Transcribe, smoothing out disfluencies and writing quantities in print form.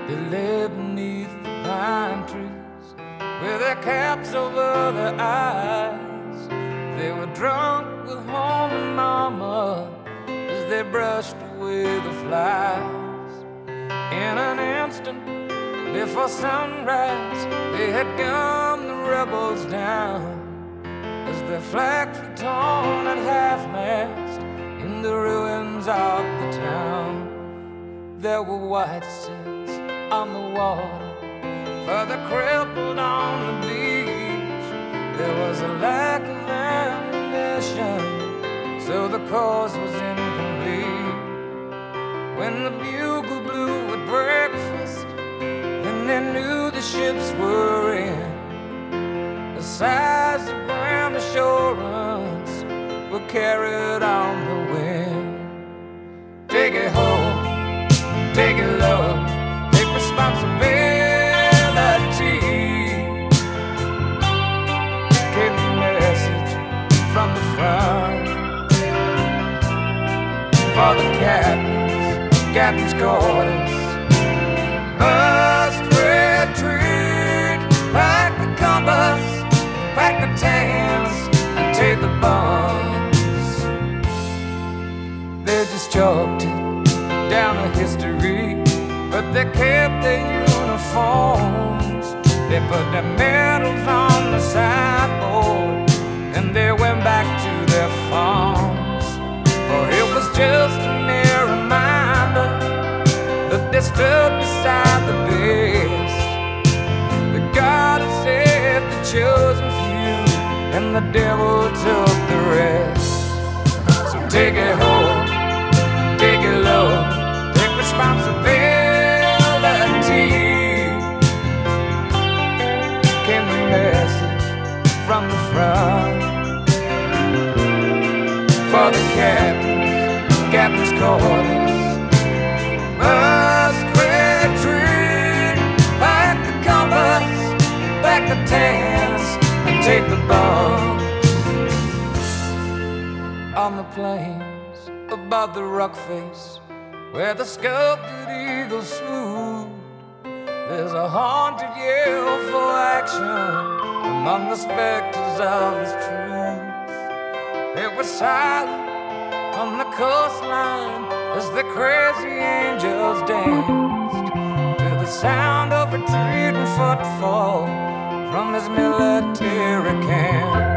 They lay beneath the pine trees with their caps over their eyes. They were drunk with home and mama as they brushed away the flies. In an instant before sunrise, they had gunned the rebels down as their flags were torn at half-mast in the ruins of the town. There were white sails on the water for the crippled on the beach. There was a lack of ammunition, so the course was incomplete. When the bugle blew at breakfast, then they knew the ships were in. The sighs of grand assurance were carried on the wind. Take it home, take it low, take responsibility. Take the message from the front for the captain's quarters. Must retreat, pack the compass, pack the tents, and take the bombs. They just chalked it down to history, but they kept their uniforms. They put their medals on the sideboard and they went back to their farms. For it was just a mere reminder that they stood beside the best. That God had saved the chosen few and the devil took the rest. So take it home, take it low, take responsibility. Came the message from the front for the captain's quarters. Must retreat, pack the compass, pack the tents, and take the bombs. On the plains above the rock face, where the sculpted eagles swooped, there's a haunted yell for action among the specters of his troops. It was silent on the coastline as the crazy angels danced to the sound of retreating footfall from his military camp.